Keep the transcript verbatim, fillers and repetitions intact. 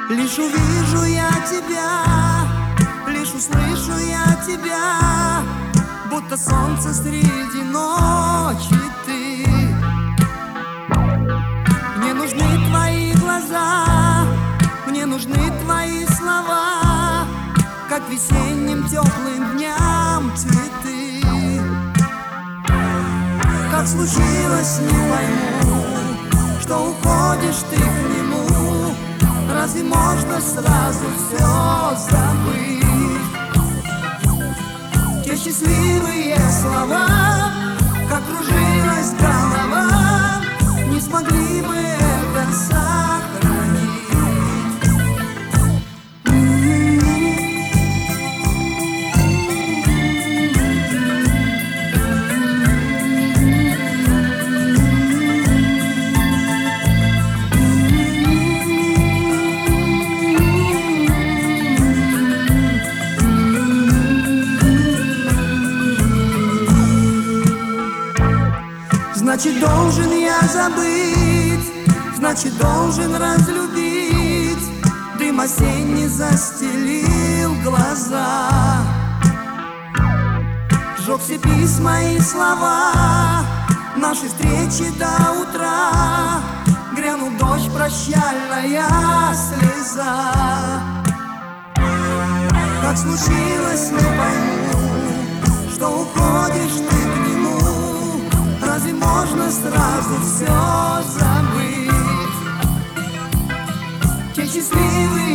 Лишь увижу я тебя, лишь услышу я тебя, будто солнце среди ночи ты. Мне нужны твои глаза, мне нужны твои слова, как весенним теплым дням цветы. Как случилось, не пойму, что уходишь ты к нему. Разве можно сразу все забыть? Те счастливые слова, как кружилась голова, не смогли бы это сохранить. Значит, должен я забыть, значит, должен разлюбить. Дым осенний застелил глаза, сжег все письма и слова нашей встречи до утра. Грянул дождь, прощальная слеза. Как случилось, не пойму, что уходишь ты к нему. Разве можно сразу все забыть? Те счастливые